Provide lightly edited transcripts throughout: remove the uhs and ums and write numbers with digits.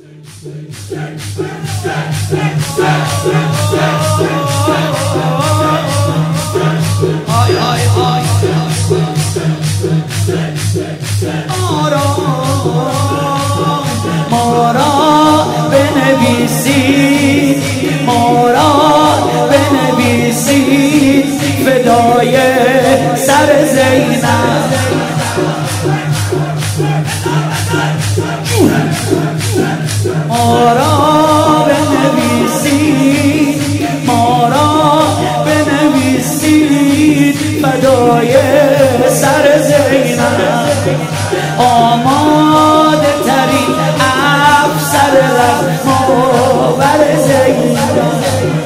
آی آی آی ما را بنویسید، ما را بنویسید فدای سر زینب. ما را بنویسید، ما را بنویسید فدای سر زینب. آماده ترین افسر رزماور زینب.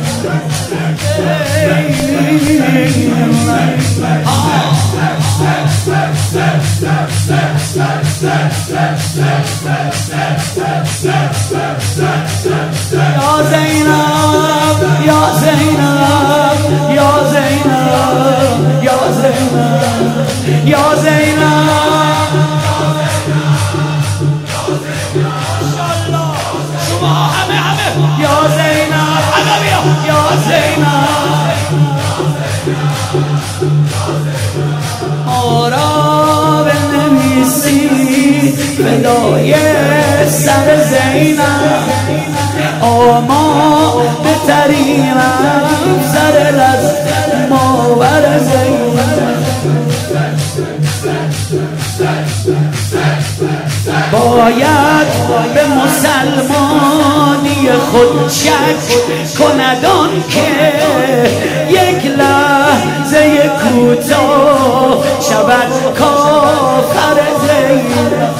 یا زینب یا زینب یا زینب یا زینب یا زینب. شما همه یا زینب یا زینب. ما را بنویسید فدای سر زینب. ما بهترین افسر رزماور زینب. باید به مسلمانی خود شک کند آن که یک لحظه کوتاه شود کافر زینب.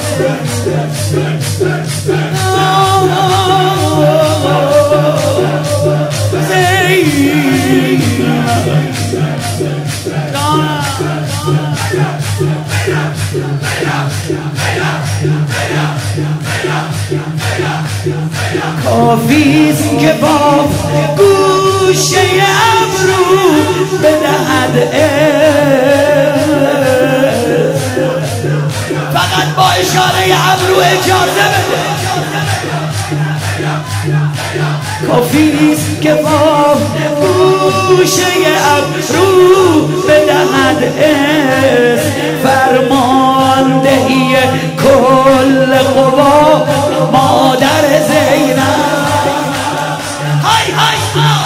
کافیست که با گوشه ابرو بدهد فقط با اشاره ابرو اجازه بده. کافیست که با گوشه ابرو بدهد فرماندهی کل قوا مادر زینب. های های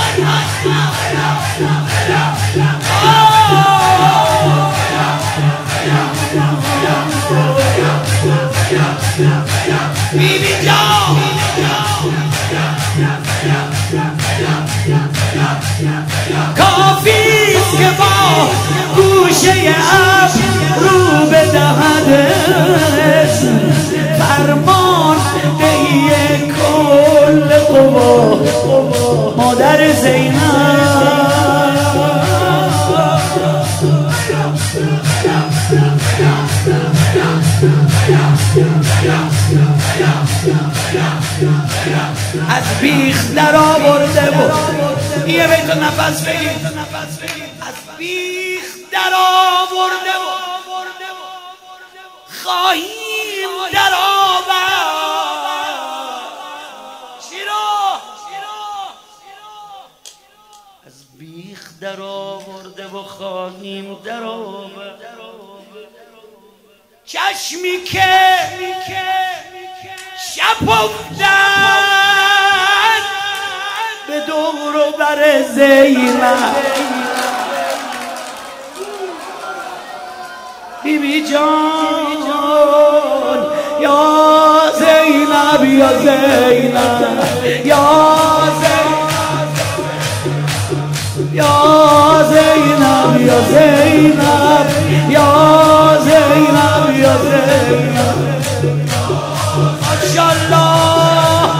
بیبی جان کافیست که با گوشه ابرو بدهد فرمان دهی کل قوا مادر زینب. از بیخ در آورده و یه بیت نفس بگید. از بیخ در آورده و خواهیم در آورد. از بیخ در آورده و خواهیم در آورد. چشمی که شب افتد به دور و بر زینب. بیبی جان یا زینب یا زینب یا زینب یا زینب یا زینب یا زینب یا زینب. ماشاءالله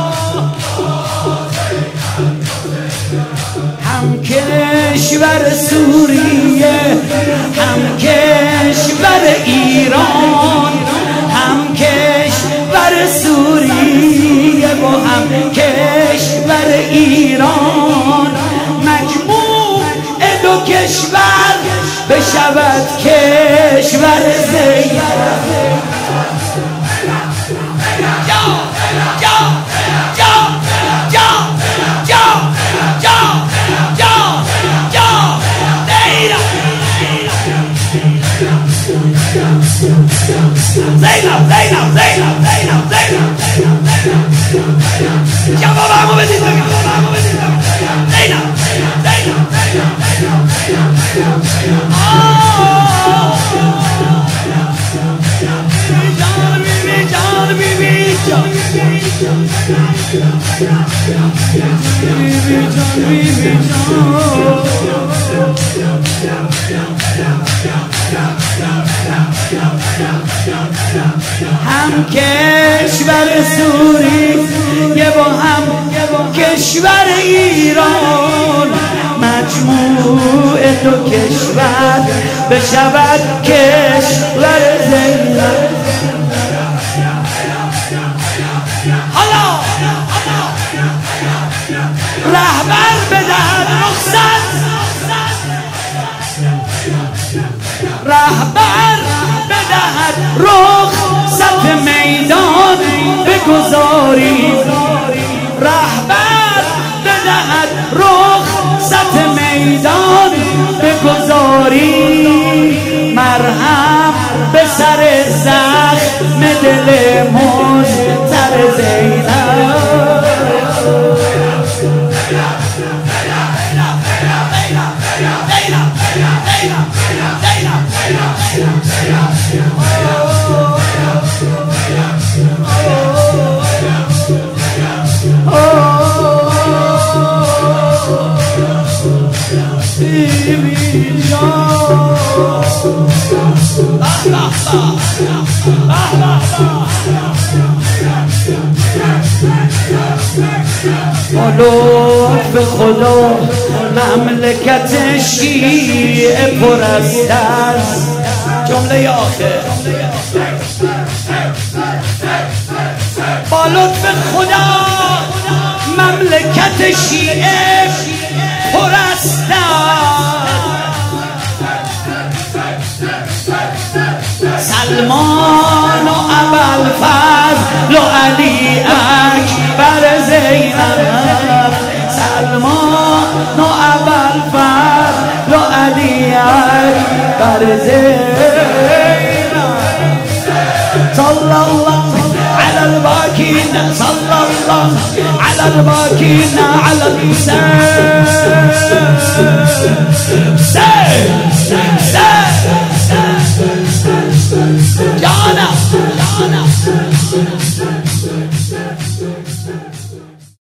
هم کشور سوریه هم کشور ایران هم کشور سوریه و هم کشور ایران مجموع دو کشور بشود کشور زینب. هم کشور سوریه با هم کشور ایران، مجموع دو کشور بشود کشور زندان. حالا رهبر بدهد رخصت، رهبر بدهد رخصت میدان بگذاریم، رهبر بدهد رخصت میدان بگذاریم، مرهم به سر زخم دل مضطر زینب. با لطف خدا مملکت شیعه پر است از جمله آخر. با لطف خدا مملکت شیعه پر است سلمان و ابوالفضل و علی اکبر زینب، سلمان و ابوالفضل و علی اکبر زینب. صلی الله على الباكين، صلى الله على الباكين على الحسين.